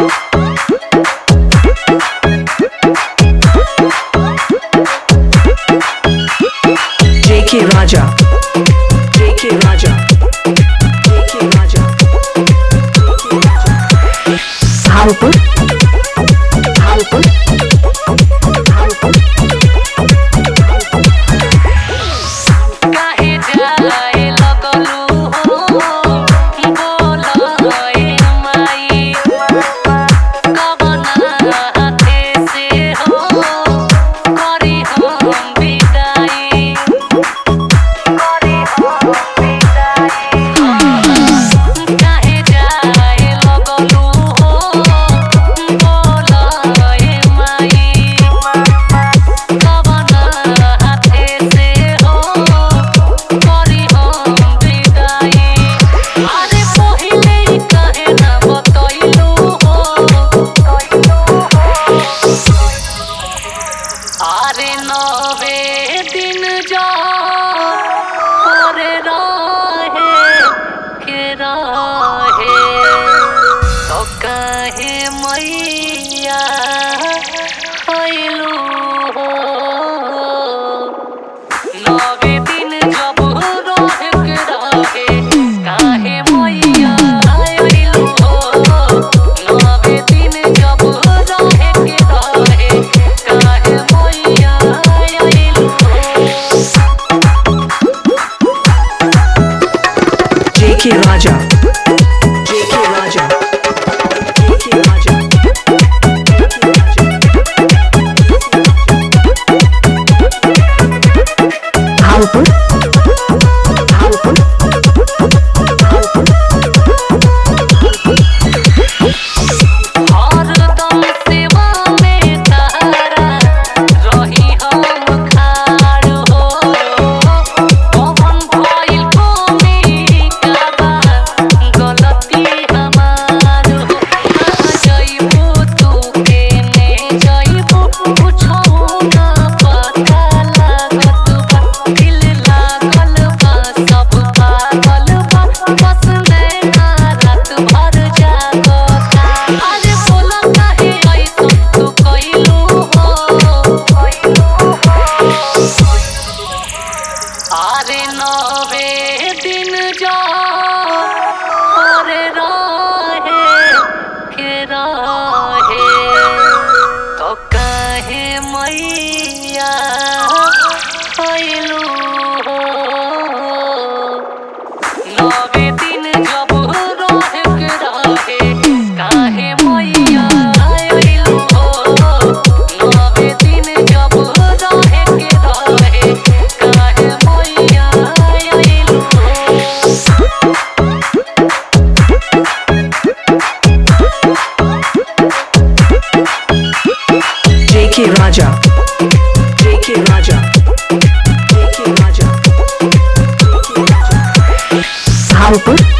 JK Raja, JK Raja, JK Raja, Bhagalpur, Bhagalpur, Bhagalpur. काहे जाए लगलू हो बोलए माई कवना हाथे से हो करी हम विदाई काहे जाए लगलू हो बोलए माई कवना हाथे से हो करी हम विदाई अरे पहिले ही काहे ना बतैलू हो अरे नवे दिन जा अरे रहे के रहे तो काहे मैया होइलू हो नवे दिन जब रहे के रहे काहे मैया होइलू हो नवे दिन जब रहे के रहे काहे मैया होइलू हो JK Raja, JK Raja, JK Raja, Bhagalpur, Bhagalpur, Bhagalpur. हरदम सेवा में तारा रही हम खाड़ हो कौन भइल कोमी का बा गलती हमार हो जइबू तू केने जइबू कुछो ना पता लागत बा दिल लागल बा सब पागल बा बस नैना रात भर जागता अरे बोला काहे ऐसन तू कइलू हो अरे नवे दिन जा अरे रहे के रहे तो काहे मैया होइलू हो नवे दिन जब रहे के रहे काहे मैया होइलू हो नवे दिन जब रहे के रहे काहे मैया होइलू हो JK Raja, JK Raja, JK Raja, JK Raja, Bhagalpur,